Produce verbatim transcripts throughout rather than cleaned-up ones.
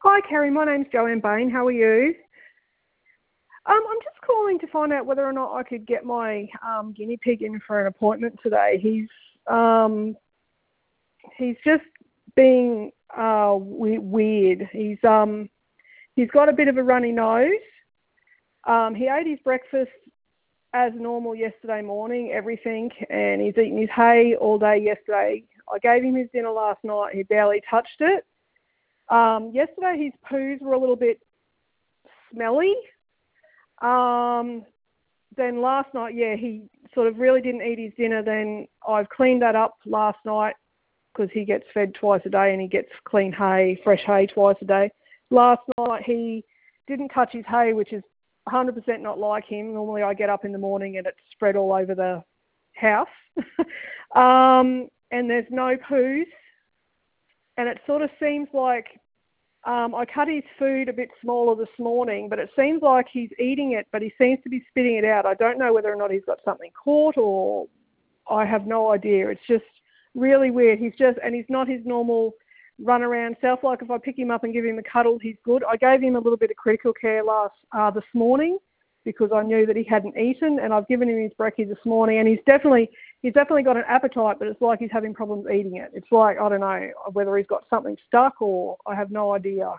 Hi, Kerry. My name's Joanne Bain. How are you? Um, I'm just calling to find out whether or not I could get my um, guinea pig in for an appointment today. He's um, he's just being uh, we- weird. He's um, he's got a bit of a runny nose. Um, he ate his breakfast as normal yesterday morning, everything, and he's eaten his hay all day yesterday. I gave him his dinner last night. He barely touched it. Um, yesterday his poos were a little bit smelly. Um, then last night, yeah, he sort of really didn't eat his dinner. Then I've cleaned that up last night because he gets fed twice a day and he gets clean hay, fresh hay twice a day. Last night he didn't touch his hay, which is one hundred percent not like him. Normally I get up in the morning and it's spread all over the house. um, and there's no poos. And it sort of seems like um, I cut his food a bit smaller this morning, but it seems like he's eating it, but he seems to be spitting it out. I don't know whether or not he's got something caught or I have no idea. It's just really weird. He's just, and he's not his normal run around self. Like if I pick him up and give him a cuddle, he's good. I gave him a little bit of critical care last uh, this morning because I knew that he hadn't eaten, and I've given him his brekkie this morning, and he's definitely he's definitely got an appetite, but it's like he's having problems eating it. It's like, I don't know whether he's got something stuck or I have no idea.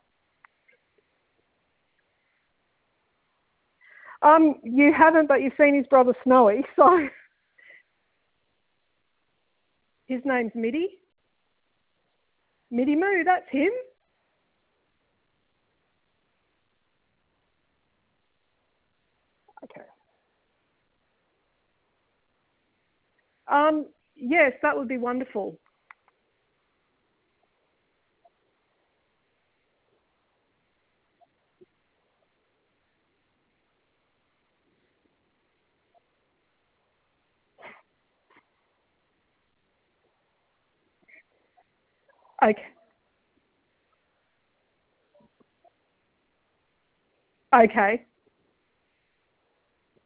Um, you haven't, but you've seen his brother Snowy, so his name's Mitty. Mitty Moo, that's him. Okay. Um, yes, that would be wonderful. Okay. Okay.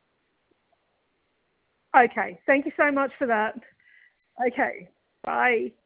Okay. Thank you so much for that. Okay. Bye.